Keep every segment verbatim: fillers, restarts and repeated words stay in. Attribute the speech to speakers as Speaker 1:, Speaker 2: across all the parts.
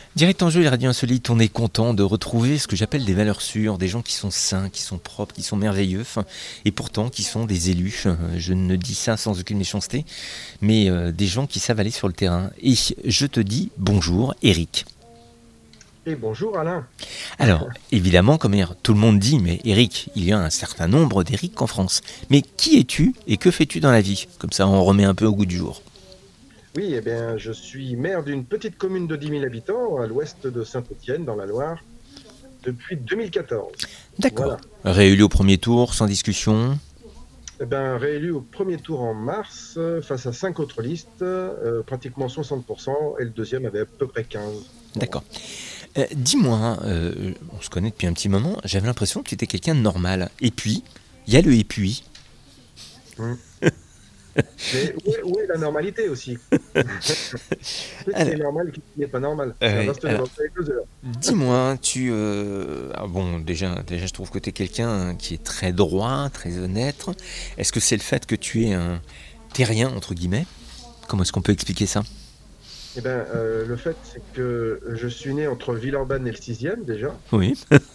Speaker 1: Direct en jeu, les radios insolites, on est content de retrouver ce que j'appelle des valeurs sûres, des gens qui sont sains, qui sont propres, qui sont merveilleux, enfin, et pourtant qui sont des élus. Euh, Je ne dis ça sans aucune méchanceté, mais euh, des gens qui savent aller sur le terrain. Et je te dis bonjour, Eric.
Speaker 2: Et bonjour Alain.
Speaker 1: Alors, évidemment, comme hier, tout le monde dit, mais Eric, il y a un certain nombre d'Eric en France. Mais qui es-tu et que fais-tu dans la vie? Comme ça, on remet un peu au goût du jour.
Speaker 2: Oui, eh bien, je suis maire d'une petite commune de dix mille habitants à l'ouest de Saint-Étienne, dans la Loire, depuis deux mille quatorze.
Speaker 1: D'accord.
Speaker 2: Voilà.
Speaker 1: Réélu au premier tour, sans discussion.
Speaker 2: Eh bien, réélu au premier tour en mars, euh, face à cinq autres listes, euh, pratiquement soixante pour cent, et le deuxième avait à peu près quinze pour cent.
Speaker 1: D'accord. Euh, dis-moi, hein, euh, on se connaît depuis un petit moment, j'avais l'impression que tu étais quelqu'un de normal. Et puis, il y a le et puis.
Speaker 2: Hum. Mais où est, où est la normalité aussi? Qu'est-ce qui est
Speaker 1: Alors,
Speaker 2: normal et qu'est-ce qui n'est pas normal? C'est un
Speaker 1: euh,
Speaker 2: vaste
Speaker 1: alors,
Speaker 2: débat avec deux heures.
Speaker 1: dis-moi, tu... euh, ah bon, déjà, déjà, je trouve que tu es quelqu'un qui est très droit, très honnête. Est-ce que c'est le fait que tu es un terrien, entre guillemets? Comment est-ce qu'on peut expliquer ça?
Speaker 2: Eh bien, euh, le fait, c'est que je suis né entre Villeurbanne et le sixième, déjà,
Speaker 1: Oui.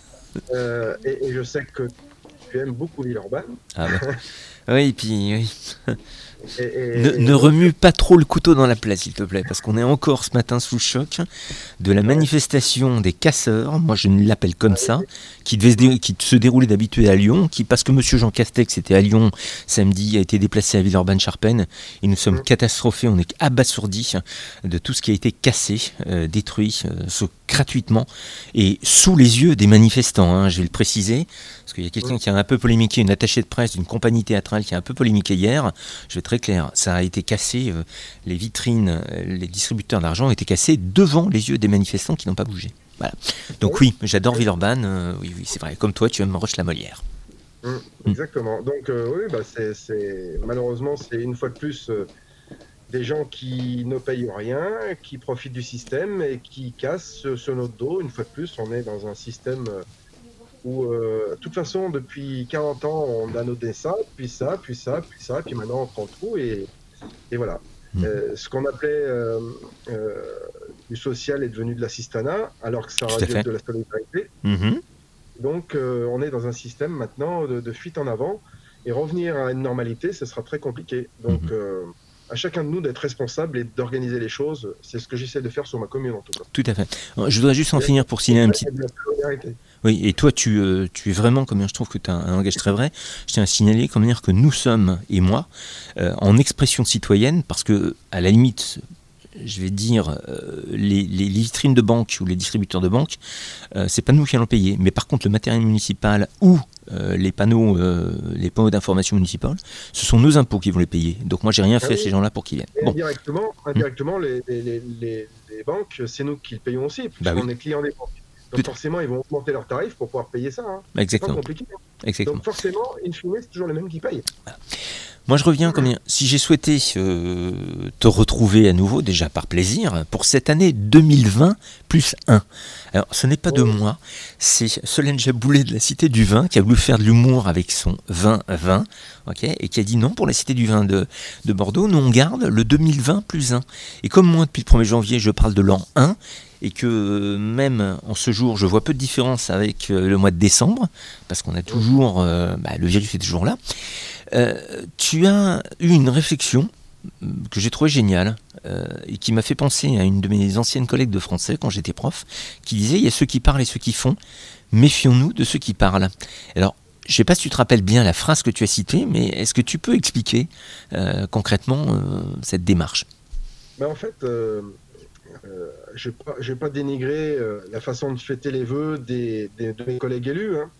Speaker 2: euh, et, et je sais que tu aimes beaucoup Villeurbanne.
Speaker 1: Ah bah. Oui, puis oui.
Speaker 2: Et,
Speaker 1: Ne,
Speaker 2: et-
Speaker 1: ne
Speaker 2: et donc,
Speaker 1: remue pas trop le couteau dans la plaie, s'il te plaît, parce qu'on est encore ce matin sous le choc de la
Speaker 2: ouais,
Speaker 1: manifestation des casseurs, moi je l'appelle comme ça,
Speaker 2: allez-y.
Speaker 1: qui devait se, dé- qui se dérouler d'habitude à Lyon, qui, parce que Monsieur Jean Castex était à Lyon samedi, a été déplacé à Villeurbanne-Charpennes, et nous sommes
Speaker 2: Hum,
Speaker 1: catastrophés, on est abasourdis de tout ce qui a été cassé, euh, détruit, euh, ce- gratuitement, et sous les yeux des manifestants, hein, je vais le préciser, parce qu'il y a quelqu'un
Speaker 2: hum.
Speaker 1: qui a un peu polémiqué, une attachée de presse d'une compagnie théâtrale qui a un peu polémiqué hier. Je vais être très clair, ça a été cassé, euh, les vitrines, euh, les distributeurs d'argent ont été cassés devant les yeux des manifestants qui n'ont pas bougé. Voilà. Donc
Speaker 2: Oui,
Speaker 1: oui, j'adore
Speaker 2: oui,
Speaker 1: Villeurbanne, euh, oui, oui, c'est vrai, comme toi, tu aimes Roche-la-Molière.
Speaker 2: hum,
Speaker 1: Mm.
Speaker 2: exactement. Donc, euh, oui, bah, c'est, c'est- malheureusement, c'est une fois de plus euh, des gens qui ne payent rien, qui profitent du système et qui cassent euh, sur notre dos. Une fois de plus, on est dans un système euh, où, euh, de toute façon, depuis quarante ans, on a noté ça, puis ça, puis ça, puis ça, puis maintenant on prend tout et, et voilà.
Speaker 1: Mm.
Speaker 2: Euh, ce qu'on appelait euh, euh, du social est devenu de l'assistanat, alors que ça
Speaker 1: Tout
Speaker 2: aurait
Speaker 1: à
Speaker 2: dû être
Speaker 1: fait.
Speaker 2: de la solidarité.
Speaker 1: Mhm.
Speaker 2: Donc, euh, on est dans un système maintenant de, de fuite en avant et revenir à une normalité, ce sera très compliqué. Donc,
Speaker 1: Mhm.
Speaker 2: euh, à chacun de nous d'être responsable et d'organiser les choses. C'est ce que j'essaie de faire sur ma commune, en tout cas.
Speaker 1: Tout à fait. Euh, Je voudrais juste en
Speaker 2: Et,
Speaker 1: finir pour signer un petit.
Speaker 2: et de la solidarité.
Speaker 1: Oui, et toi, tu, euh, tu es vraiment, comme je trouve que tu as un langage très vrai, je tiens à signaler comme dire que nous sommes, et moi, euh, en expression citoyenne, parce que, à la limite, je vais dire, euh, les, les vitrines de banque ou les distributeurs de banque, euh, c'est pas nous qui allons payer. Mais par contre, le matériel municipal ou euh, les panneaux, euh, les panneaux d'information municipale, ce sont nos impôts qui vont les payer. Donc moi, j'ai rien
Speaker 2: Ah
Speaker 1: fait à
Speaker 2: oui,
Speaker 1: ces gens-là pour qu'ils viennent.
Speaker 2: et
Speaker 1: Bon,
Speaker 2: indirectement,
Speaker 1: hum,
Speaker 2: indirectement les, les, les, les- les banques, c'est nous qui le payons aussi,
Speaker 1: bah oui,
Speaker 2: puisqu'on est client des banques.
Speaker 1: tout
Speaker 2: Donc,
Speaker 1: à
Speaker 2: forcément, ils vont augmenter leurs tarifs pour pouvoir payer ça. Hein.
Speaker 1: fait.
Speaker 2: C'est pas
Speaker 1: Exactement,
Speaker 2: compliqué. Hein.
Speaker 1: exactement.
Speaker 2: Donc, forcément, in fine, c'est toujours les mêmes qui payent.
Speaker 1: Moi, je reviens comme si j'ai souhaité euh, te retrouver à nouveau, déjà par plaisir, pour cette année deux mille vingt plus un. Alors, ce n'est pas de
Speaker 2: Oh,
Speaker 1: moi, c'est Solène Jaboulet de la Cité du Vin qui a voulu faire de l'humour avec son vin vin, ok, et qui a dit non pour la Cité du Vin de, de Bordeaux, nous on garde le deux mille vingt plus un. Et comme moi, depuis le premier janvier, je parle de l'an un, et que euh, même en ce jour, je vois peu de différence avec euh, le mois de décembre, parce qu'on a
Speaker 2: hum,
Speaker 1: toujours, euh, bah, le virus est toujours là. Euh, tu as eu une réflexion euh, que j'ai trouvée géniale euh, et qui m'a fait penser à une de mes anciennes collègues de français quand j'étais prof, qui disait il y a ceux qui parlent et ceux qui font, méfions-nous de ceux qui parlent. Alors, je ne sais pas si tu te rappelles bien la phrase que tu as citée, mais est-ce que tu peux expliquer euh, concrètement euh, cette démarche?
Speaker 2: ben, en fait, euh, euh, je ne vais, vais pas dénigrer euh, la façon de fêter les vœux des, des- de mes collègues élus, hein,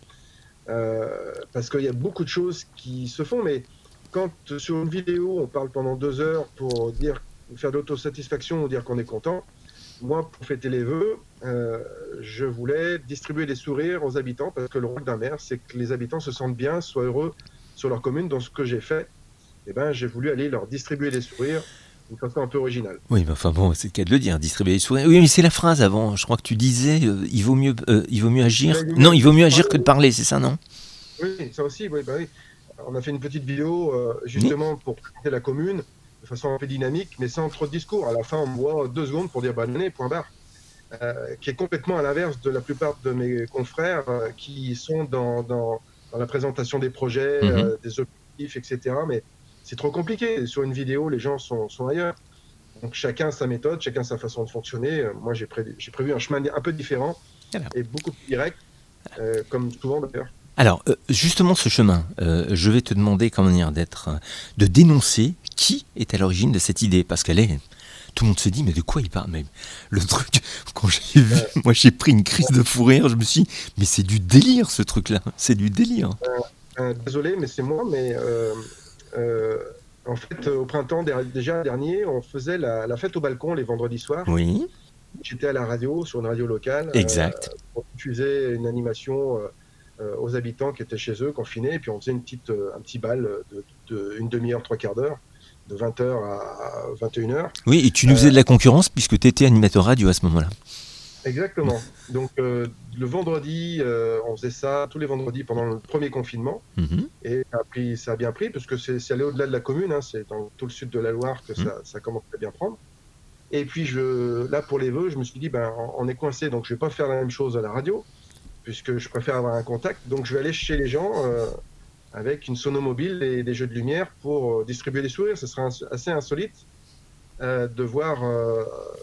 Speaker 2: euh, parce qu'il y a beaucoup de choses qui se font, mais quand euh, sur une vidéo, on parle pendant deux heures pour dire, faire de l'autosatisfaction ou dire qu'on est content, moi, pour fêter les vœux, euh, je voulais distribuer des sourires aux habitants, parce que le rôle d'un maire, c'est que les habitants se sentent bien, soient heureux sur leur commune. Donc, ce que j'ai fait, eh ben, j'ai voulu aller leur distribuer des sourires d'une façon un peu originale.
Speaker 1: Oui, mais enfin bon, c'est le cas de le dire, distribuer les sourires. Oui, mais c'est la phrase avant. Je crois que tu disais, euh, il vaut mieux, euh, il vaut mieux agir.
Speaker 2: Mais il
Speaker 1: Non,
Speaker 2: mieux
Speaker 1: il vaut mieux
Speaker 2: parler,
Speaker 1: agir que de parler, c'est ça, non?
Speaker 2: oui, ça aussi, oui, bah oui. On a fait une petite vidéo euh,
Speaker 1: Oui.
Speaker 2: justement pour présenter la commune de façon un peu dynamique, mais sans trop de discours. À la fin, on me voit deux secondes pour dire bonne année, point barre. euh, qui est complètement à l'inverse de la plupart de mes confrères euh, qui sont dans, dans, dans la présentation des projets,
Speaker 1: Mhm.
Speaker 2: euh, des objectifs, et cetera. Mais c'est trop compliqué. Sur une vidéo, les gens sont, sont ailleurs. Donc chacun sa méthode, chacun sa façon de fonctionner. Euh, Moi, j'ai prévu, j'ai prévu un chemin un peu différent
Speaker 1: Alors,
Speaker 2: et beaucoup plus direct, euh, comme souvent d'ailleurs.
Speaker 1: alors, euh, justement, ce chemin, euh, je vais te demander comment dire d'être, euh, de dénoncer qui est à l'origine de cette idée, parce qu'elle est. Tout le monde se dit, mais de quoi il parle? Mais le truc, quand j'ai vu,
Speaker 2: Euh,
Speaker 1: moi j'ai pris une crise de fou rire, je me suis dit, mais c'est du délire ce truc-là, c'est du délire.
Speaker 2: euh, désolé, mais c'est moi. Mais euh, euh, en fait, au printemps der- déjà dernier, on faisait la, la fête au balcon les vendredis soirs.
Speaker 1: Oui,
Speaker 2: J'étais à la radio, sur une radio locale, euh,
Speaker 1: exact.
Speaker 2: pour diffuser une animation euh, euh, aux habitants qui étaient chez eux, confinés, et puis on faisait une petite, euh, un petit bal de, de une demi-heure, trois quarts d'heure, de vingt heures à vingt et une heures.
Speaker 1: Oui, et tu nous faisais
Speaker 2: Euh,
Speaker 1: de la concurrence puisque tu étais animateur radio à ce moment-là.
Speaker 2: exactement. Donc euh, le vendredi, euh, on faisait ça tous les vendredis pendant le premier confinement,
Speaker 1: Mhm.
Speaker 2: et ça a, pris, ça a bien pris, parce que c'est c'est allé au-delà de la commune, hein, c'est dans tout le sud de la Loire que
Speaker 1: Mhm.
Speaker 2: ça, ça commence à bien prendre. Et puis je, là, pour les vœux, je me suis dit, ben, on est coincé, donc je vais pas faire la même chose à la radio, puisque je préfère avoir un contact. Donc je vais aller chez les gens euh, avec une sonomobile et des jeux de lumière pour euh, distribuer des sourires. Ce sera ins- assez insolite euh, de voir euh,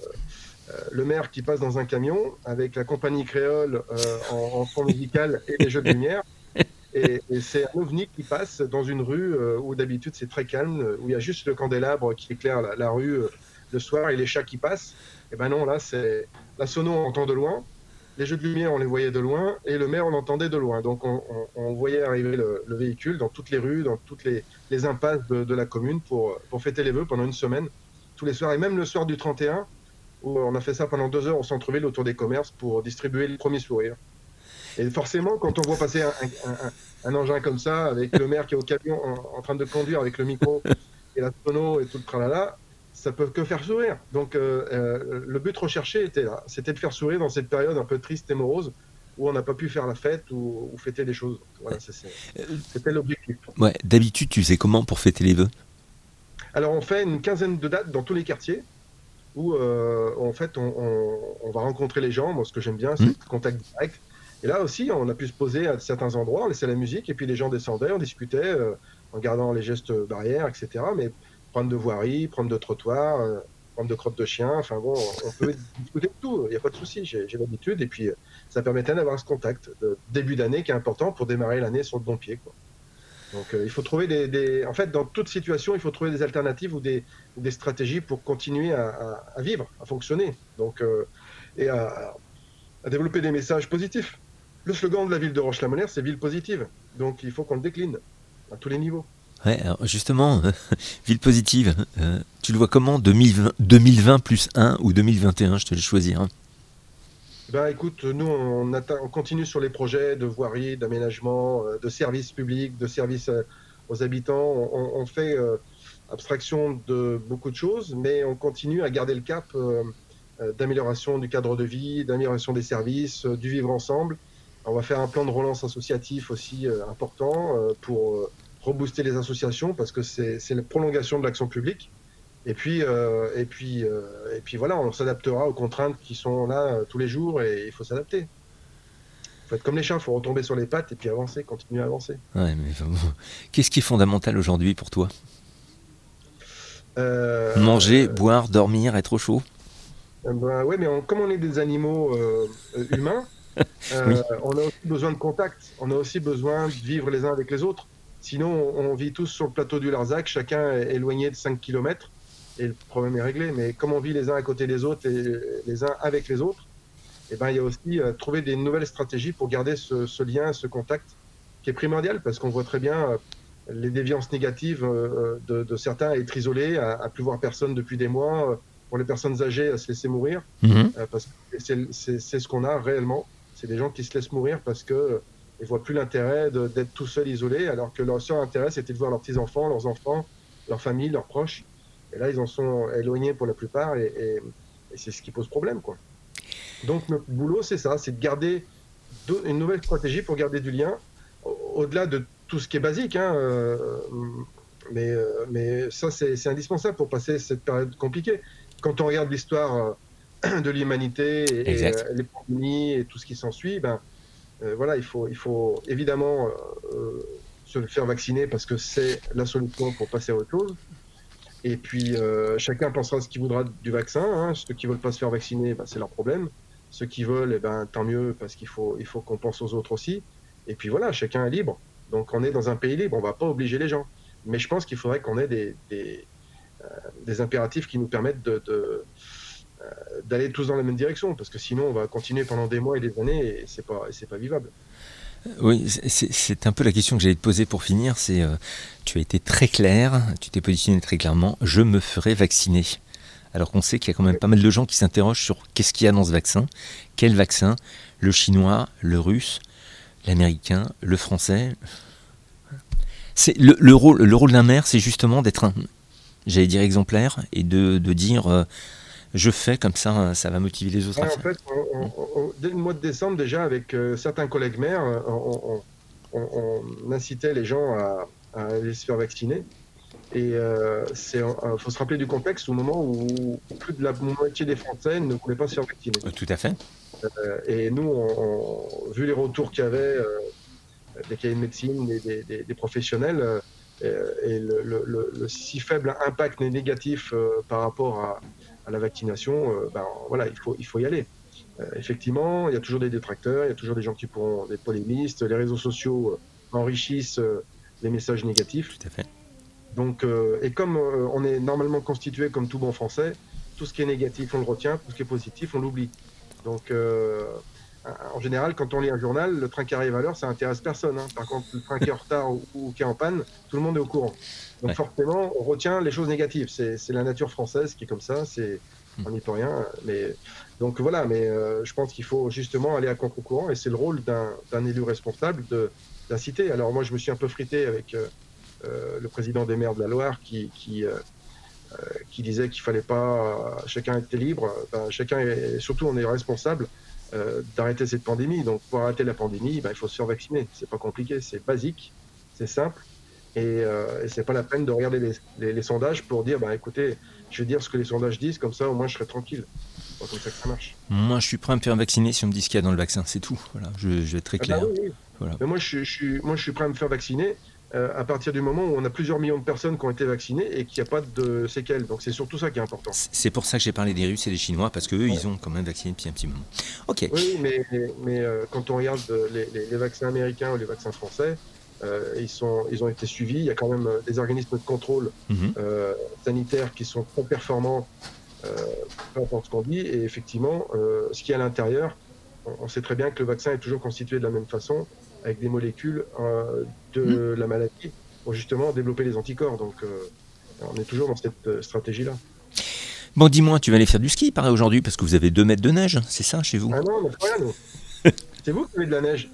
Speaker 2: euh, le maire qui passe dans un camion avec la compagnie créole euh, en, en fond musical et les jeux de lumière. Et, et c'est un ovni qui passe dans une rue euh, où d'habitude c'est très calme, où il y a juste le candélabre qui éclaire la, la rue euh, le soir et les chats qui passent. Et ben non, là c'est la sono on entend de loin, les jeux de lumière on les voyait de loin et le maire on l'entendait de loin. Donc on, on- on voyait arriver le, le véhicule dans toutes les rues, dans toutes les, les impasses de, de la commune pour, pour fêter les vœux pendant une semaine, tous les soirs et même le soir du trente et un où on a fait ça pendant deux heures au centre-ville autour des commerces pour distribuer les premiers sourires. Et forcément, quand on voit passer un, un- un- un engin comme ça, avec le maire qui est au camion en, en train de conduire avec le micro et la sono et tout le tralala, ça peut que faire sourire. Donc euh, euh, le but recherché était là, c'était de faire sourire dans cette période un peu triste et morose où on n'a pas pu faire la fête ou, ou fêter des choses. Voilà, c'est- c'est-
Speaker 1: Euh,
Speaker 2: c'était l'objectif.
Speaker 1: ouais, d'habitude, tu sais comment pour fêter les vœux?
Speaker 2: Alors on fait une quinzaine de dates dans tous les quartiers où euh, en fait on, on- on va rencontrer les gens. Moi, ce que j'aime bien, c'est
Speaker 1: Hmm.
Speaker 2: le contact direct. Et là aussi, on a pu se poser à certains endroits, on laissait la musique, et puis les gens descendaient, on discutait euh, en gardant les gestes barrières, et cetera. Mais prendre de voirie, prendre de trottoir, euh, prendre de crottes de chien, enfin bon, on peut discuter de tout, il n'y a pas de souci, j'ai j'ai l'habitude. Et puis euh, ça permettait d'avoir ce contact de début d'année qui est important pour démarrer l'année sur le bon pied, quoi. Donc euh, il faut trouver des, des- En fait, dans toute situation, il faut trouver des alternatives ou des, ou des stratégies pour continuer à, à- à vivre, à fonctionner. Donc, euh, et à, à développer des messages positifs. Le slogan de la ville de Roche-la-Molière, c'est ville positive. Donc il faut qu'on le décline à tous les niveaux.
Speaker 1: Ouais, alors justement, euh, ville positive, euh, tu le vois comment deux mille vingt, deux mille vingt plus un ou deux mille vingt et un, je te laisse choisir. Hein.
Speaker 2: Ben écoute, nous on, atteint- on continue sur les projets de voirie, d'aménagement, euh, de services publics, de services euh, aux habitants. On, on fait euh, abstraction de beaucoup de choses, mais on continue à garder le cap euh, euh, d'amélioration du cadre de vie, d'amélioration des services, euh, du vivre ensemble. On va faire un plan de relance associatif aussi euh, important euh, pour euh, rebooster les associations parce que c'est c'est la prolongation de l'action publique. Et puis, euh, et puis, euh, et puis voilà, on s'adaptera aux contraintes qui sont là euh, tous les jours et il faut s'adapter. Il faut être comme les chats, il faut retomber sur les pattes et puis avancer, continuer à avancer.
Speaker 1: Ouais, mais bon, qu'est-ce qui est fondamental aujourd'hui pour toi?
Speaker 2: Euh,
Speaker 1: Manger, boire, dormir, être au chaud?
Speaker 2: euh, ben, ouais, mais on- comme on est des animaux euh, euh, humains, euh,
Speaker 1: Oui.
Speaker 2: on a aussi besoin de contact. On a aussi besoin de vivre les uns avec les autres. Sinon, on, on vit tous sur le plateau du Larzac, chacun est éloigné de cinq kilomètres et le problème est réglé. Mais comme on vit les uns à côté des autres et les uns avec les autres, eh ben, il y a aussi euh, trouver des nouvelles stratégies pour garder ce, ce lien, ce contact qui est primordial parce qu'on voit très bien euh, les déviances négatives euh, de, de certains à être isolés, à, à plus voir personne depuis des mois, euh, pour les personnes âgées à se laisser mourir,
Speaker 1: Mhm.
Speaker 2: euh, parce que c'est c'est- c'est ce qu'on a réellement. C'est des gens qui se laissent mourir parce que euh, ils voient plus l'intérêt de- d'être tout seuls isolés, alors que leur seul intérêt c'était de voir leurs petits-enfants, leurs enfants, leur famille, leurs proches. Et là, ils en sont éloignés pour la plupart et, et- et c'est ce qui pose problème, quoi. Donc notre boulot, c'est ça, c'est de garder de- une nouvelle stratégie pour garder du lien, au- au-delà de tout ce qui est basique, hein, euh, mais, euh, mais ça c'est c'est indispensable pour passer cette période compliquée. Quand on regarde l'histoire de l'humanité et, et
Speaker 1: Exact.
Speaker 2: euh, les pandémies et tout ce qui s'ensuit, ben, euh, voilà, il faut, il faut évidemment euh, se faire vacciner parce que c'est la solution pour passer à autre chose. Et puis, euh, chacun pensera ce qu'il voudra du vaccin. Hein. Ceux qui veulent pas se faire vacciner, ben, c'est leur problème. Ceux qui veulent, eh ben, tant mieux, parce qu'il faut, il faut qu'on pense aux autres aussi. Et puis voilà, chacun est libre. Donc, on est dans un pays libre, on va pas obliger les gens. Mais je pense qu'il faudrait qu'on ait des, des, euh, des impératifs qui nous permettent de, de, euh, d'aller tous dans la même direction, parce que sinon, on va continuer pendant des mois et des années, et c'est pas, et c'est pas vivable.
Speaker 1: Oui, c'est, c'est un peu la question que j'allais te poser pour finir. C'est, euh, tu as été très clair, tu t'es positionné très clairement. Je me ferai vacciner. Alors qu'on sait qu'il y a quand même pas mal de gens qui s'interrogent sur qu'est-ce qu'il y a dans ce vaccin, quel vaccin, le chinois, le russe, l'américain, le français. C'est le, le rôle, le rôle d'un maire, c'est justement d'être un, j'allais dire exemplaire, et de, de dire euh, je fais comme ça, ça va motiver les autres
Speaker 2: Ouais,
Speaker 1: à
Speaker 2: en
Speaker 1: faire.
Speaker 2: fait, on- on- on- dès le mois de décembre, déjà, avec euh, certains collègues maires, euh, on, on- on- on incitait les gens à, à aller se faire vacciner. Et euh, c'est, euh, faut se rappeler du contexte au moment où plus de la moitié des Français ne voulaient pas se faire vacciner.
Speaker 1: Euh, Tout à fait.
Speaker 2: Euh, et nous, on, on- vu les retours qu'il y avait euh, des cabinets de médecine, des, des- des- des professionnels, euh, et le, le- le- le si faible impact négatif euh, par rapport à, à la vaccination, euh, ben, voilà, il faut, il faut y aller. Euh, effectivement, il y a toujours des détracteurs, il y a toujours des gens qui pourront, des polémistes, les réseaux sociaux euh, enrichissent euh, les messages négatifs.
Speaker 1: Tout à fait.
Speaker 2: Donc, euh, et comme euh, on est normalement constitué comme tout bon français, tout ce qui est négatif, on le retient, tout ce qui est positif, on l'oublie. Donc, euh, en général, quand on lit un journal, le train qui arrive à l'heure, ça intéresse personne. Hein. Par contre, le train qui est en retard ou, ou qui est en panne, tout le monde est au courant. Donc,
Speaker 1: Ouais.
Speaker 2: forcément, on retient les choses négatives. C'est, c'est la nature française qui est comme ça. C'est, on n'y peut rien. Mais donc voilà. Mais euh, je pense qu'il faut justement aller à contre-courant, et c'est le rôle d'un, d'un élu responsable de d'inciter. Alors moi, je me suis un peu frité avec euh, euh, le président des maires de la Loire qui qui euh, qui disait qu'il fallait pas, chacun était libre, ben, chacun est, surtout on est responsable euh, d'arrêter cette pandémie. Donc pour arrêter la pandémie, ben, il faut se faire vacciner. C'est pas compliqué, c'est basique, c'est simple, et, euh, et c'est pas la peine de regarder les, les, les sondages pour dire, ben, écoutez, je vais dire ce que les sondages disent, comme ça au moins je serai tranquille. C'est pas comme ça que ça marche.
Speaker 1: Moi, je suis prêt à me faire vacciner si on me dit ce qu'il y a dans le vaccin, c'est tout. Voilà, je, je vais être très
Speaker 2: Ah
Speaker 1: clair.
Speaker 2: ben oui, oui.
Speaker 1: Voilà.
Speaker 2: Mais moi je, je, suis, moi je suis prêt à me faire vacciner euh, à partir du moment où on a plusieurs millions de personnes qui ont été vaccinées et qu'il n'y a pas de séquelles. Donc c'est surtout ça qui est important.
Speaker 1: C'est pour ça que j'ai parlé des Russes et des Chinois, parce qu'eux, ouais. ils ont quand même vacciné depuis un petit moment. Ok.
Speaker 2: Oui, mais, mais euh, quand on regarde les, les, les vaccins américains ou les vaccins français, euh, ils, sont, ils ont été suivis. Il y a quand même des organismes de contrôle mm-hmm. euh, sanitaire qui sont trop performants, euh, peu importe ce qu'on dit. Et effectivement, euh, ce qui est à l'intérieur, on, on sait très bien que le vaccin est toujours constitué de la même façon, avec des molécules euh, de mm. la maladie pour justement développer les anticorps. Donc, euh, on est toujours dans cette stratégie-là.
Speaker 1: Bon, dis-moi, tu vas aller faire du ski, pareil, aujourd'hui, parce que vous avez deux mètres de neige, c'est ça, chez vous?
Speaker 2: Ah non, mais rien, nous. C'est vous qui avez de la neige.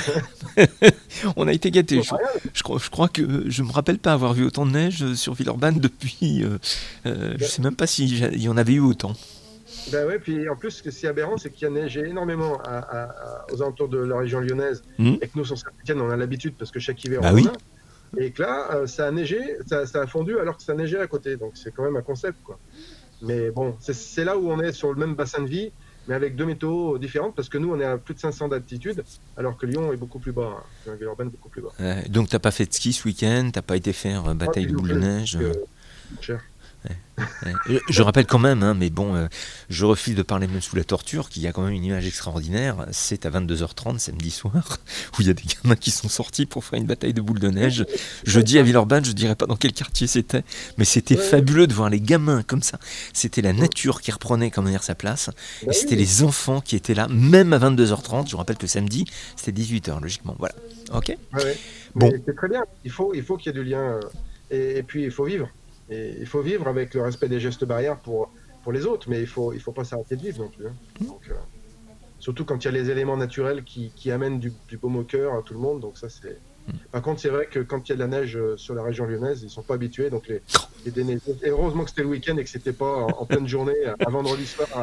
Speaker 1: On a été gâtés. Je, je, crois, je crois que je me rappelle pas avoir vu autant de neige sur Villeurbanne depuis. Euh, euh, je sais même pas s'il y en avait eu autant.
Speaker 2: Ben ouais, puis en plus, ce qui est aberrant, c'est qu'il y a neigé énormément à, à, à, aux alentours de la région lyonnaise, mmh. et que nous, sur Saint-Étienne, on a l'habitude parce que chaque hiver,
Speaker 1: bah
Speaker 2: on
Speaker 1: oui.
Speaker 2: en a. Et que là, euh, ça a neigé, ça, ça a fondu alors que ça neigeait à côté. Donc c'est quand même un concept, quoi. Mais bon, c'est, c'est là où on est sur le même bassin de vie, mais avec deux météos différentes, parce que nous, on est à plus de cinq cents d'altitude, alors que Lyon est beaucoup plus bas, hein. Villeurbanne est beaucoup plus bas.
Speaker 1: Euh, donc, t'as pas fait de ski ce week-end, t'as pas été faire euh, bataille ah, de boules de neige
Speaker 2: euh, cher.
Speaker 1: Ouais, ouais. Je rappelle quand même, hein, mais bon, euh, je refuse de parler même sous la torture, qu'il y a quand même une image extraordinaire. C'est à vingt-deux heures trente samedi soir, où il y a des gamins qui sont sortis pour faire une bataille de boules de neige. Je dis à Villeurbanne, je dirais pas dans quel quartier c'était, mais c'était ouais. fabuleux de voir les gamins comme ça. C'était la nature qui reprenait comment dire sa place, et c'était les enfants qui étaient là, même à vingt-deux heures trente. Je rappelle que samedi, c'était dix-huit heures, logiquement. Voilà. Ok.
Speaker 2: Ouais, ouais.
Speaker 1: Bon.
Speaker 2: Mais c'est très bien. Il faut, il faut qu'il y ait du lien, et, et puis il faut vivre. Et il faut vivre avec le respect des gestes barrières pour, pour les autres, mais il ne faut, il faut pas s'arrêter de vivre non plus. Hein. Donc, euh, surtout quand il y a les éléments naturels qui, qui amènent du, du baume au cœur à tout le monde. Donc ça, c'est... Par contre, c'est vrai que quand il y a de la neige sur la région lyonnaise, ils ne sont pas habitués. Donc les, les déneigeurs... Et heureusement que c'était le week-end et que ce n'était pas en, en pleine journée, un vendredi soir à,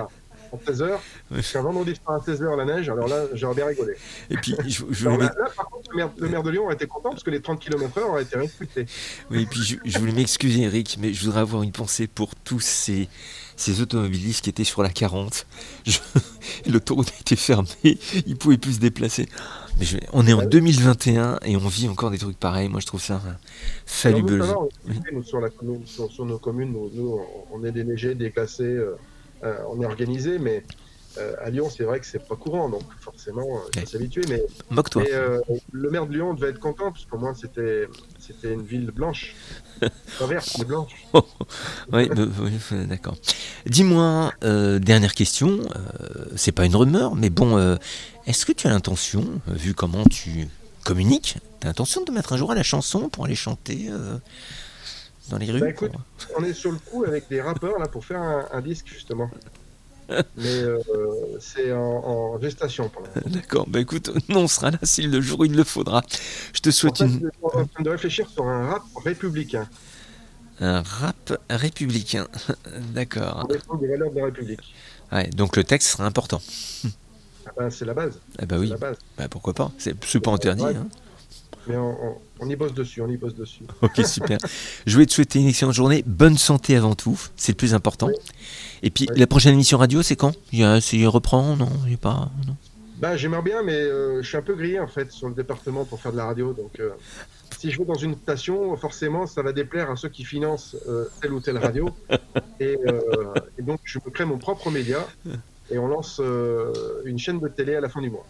Speaker 2: en seize heures.
Speaker 1: Ouais.
Speaker 2: Un vendredi soir à seize heures, la neige, alors là, j'aurais bien rigolé.
Speaker 1: Et puis, je, je
Speaker 2: Alors
Speaker 1: voulais
Speaker 2: là, là, par contre, le maire, le maire de Lyon a été content parce que les trente kilomètres heure ont été respectés.
Speaker 1: Oui, et puis je, je voulais m'excuser, Eric, mais je voudrais avoir une pensée pour tous ces, ces automobilistes qui étaient sur la quarante. Je, l'autoroute a été fermée, ils ne pouvaient plus se déplacer. Mais je, on est en deux mille vingt et un et on vit encore des trucs pareils. Moi, je trouve ça euh, fabuleux.
Speaker 2: Alors, nous, ça va, on est, nous, sur, la commune, sur, sur nos communes, nous, nous, on est déneigés, déclassés, euh, euh, on est organisés, mais euh, à Lyon, c'est vrai que c'est pas courant, donc forcément, il faut s'habituer. Mais,
Speaker 1: Moque-toi.
Speaker 2: mais euh, le maire de Lyon devait être content, parce qu'au moins, c'était, c'était une ville blanche. Pas verte, mais blanche.
Speaker 1: Oh, oui, euh, oui, d'accord. Dis-moi, euh, dernière question, euh, c'est pas une rumeur, mais bon, euh, est-ce que tu as l'intention, euh, vu comment tu communiques, tu as l'intention de mettre un jour à la chanson pour aller chanter euh, dans les rues?
Speaker 2: Bah, écoute, on est sur le coup avec des rappeurs là pour faire un, un disque justement. Mais euh, c'est en, en gestation pour l'instant.
Speaker 1: D'accord, bah écoute, nous on sera là si le jour où il le faudra. Je te souhaite
Speaker 2: en fait,
Speaker 1: une...
Speaker 2: On est en train de réfléchir sur un rap républicain.
Speaker 1: Un rap républicain, d'accord.
Speaker 2: On défend des valeurs de la République.
Speaker 1: Ouais, donc le texte sera important.
Speaker 2: Ah ben, c'est la base.
Speaker 1: Ah bah oui,
Speaker 2: la base.
Speaker 1: Bah pourquoi pas, c'est, c'est pas interdit.
Speaker 2: Ouais.
Speaker 1: Hein.
Speaker 2: Mais on, on, on y bosse dessus, on y bosse dessus.
Speaker 1: Ok, super. Je voulais te souhaiter une excellente journée, bonne santé avant tout, c'est le plus important.
Speaker 2: Oui.
Speaker 1: Et puis
Speaker 2: Oui.
Speaker 1: la prochaine émission radio, c'est quand? Il y a, c'est, il reprend? Non, il n'y a pas. Non.
Speaker 2: Bah, j'aimerais bien, mais euh, je suis un peu grillé en fait sur le département pour faire de la radio. Donc, euh, si je vais dans une station, forcément, ça va déplaire à ceux qui financent euh, telle ou telle radio. et, euh, et donc, je me crée mon propre média et on lance euh, une chaîne de télé à la fin du mois.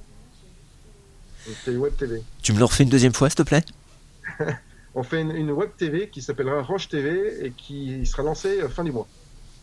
Speaker 2: C'est Web T V.
Speaker 1: Tu me le refais une deuxième fois, s'il te plaît?
Speaker 2: On fait une, une Web T V qui s'appellera Roche T V et qui sera lancée euh, fin du mois.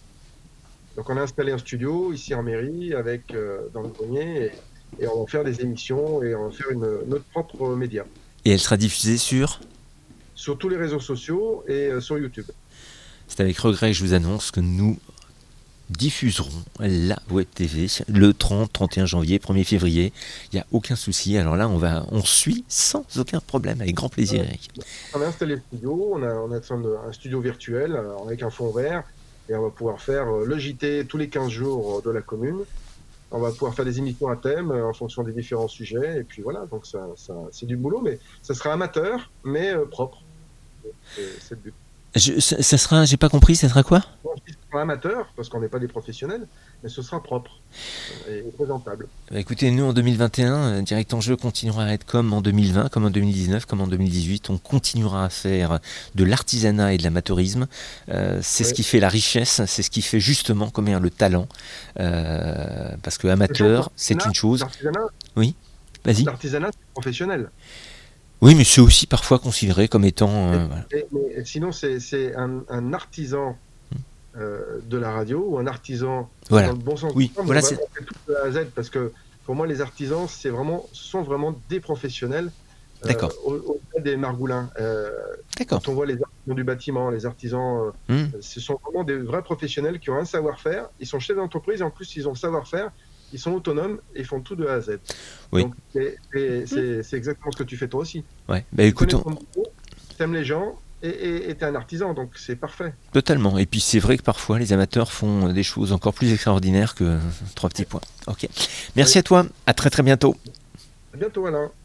Speaker 2: Donc on a installé un studio ici en mairie avec euh, dans le grenier et, et on va faire des émissions et on va faire une, notre propre média.
Speaker 1: Et elle sera diffusée sur?
Speaker 2: Sur tous les réseaux sociaux et euh, sur YouTube.
Speaker 1: C'est avec regret que je vous annonce que nous diffuserons la Web T V le trente, trente et un janvier, premier février. Il n'y a aucun souci. Alors là, on va, on suit sans aucun problème, avec grand plaisir, Eric.
Speaker 2: On a installé le studio, on a, on a un studio virtuel avec un fond vert et on va pouvoir faire le J T tous les quinze jours de la commune. On va pouvoir faire des émissions à thème en fonction des différents sujets et puis voilà, donc ça, ça, c'est du boulot, mais ça sera amateur, mais euh, propre. C'est, c'est le but.
Speaker 1: Je, ça, ça sera, j'ai pas compris, ça sera quoi?
Speaker 2: Bon, je dis que ce sera amateur, parce qu'on n'est pas des professionnels, mais ce sera propre et présentable.
Speaker 1: Bah écoutez, nous en deux mille vingt et un, Direct en Jeu continuera à être comme en deux mille vingt, comme en deux mille dix-neuf, comme en deux mille dix-huit. On continuera à faire de l'artisanat et de l'amateurisme. Euh, c'est ouais. ce qui fait la richesse, c'est ce qui fait justement comme le talent. Euh, parce que amateur, c'est une chose.
Speaker 2: L'artisanat,
Speaker 1: oui, vas-y.
Speaker 2: L'artisanat, c'est professionnel.
Speaker 1: Oui, mais c'est aussi parfois considéré comme étant... Euh,
Speaker 2: et, voilà. et, mais sinon, c'est, c'est un, un artisan euh, de la radio ou un artisan
Speaker 1: voilà.
Speaker 2: dans le bon sens
Speaker 1: oui.
Speaker 2: du terme.
Speaker 1: Voilà,
Speaker 2: on va
Speaker 1: c'est...
Speaker 2: faire tout de A à Z parce que pour moi, les artisans, c'est vraiment, sont vraiment des professionnels. Euh,
Speaker 1: D'accord.
Speaker 2: Au-delà des margoulins. Euh,
Speaker 1: D'accord.
Speaker 2: Quand on voit les artisans du bâtiment, les artisans, euh, mmh. ce sont vraiment des vrais professionnels qui ont un savoir-faire. Ils sont chefs d'entreprise, en plus, ils ont le savoir-faire. Ils sont autonomes et ils font tout de A à Z.
Speaker 1: Oui.
Speaker 2: Donc, c'est, c'est, c'est, c'est exactement ce que tu fais toi aussi.
Speaker 1: Ouais. Bah, écoute,
Speaker 2: tu on... aimes les gens et tu es un artisan, donc c'est parfait.
Speaker 1: Totalement. Et puis c'est vrai que parfois les amateurs font des choses encore plus extraordinaires que trois petits points. Ok. Merci oui. à toi. À très très bientôt.
Speaker 2: À bientôt, Alain.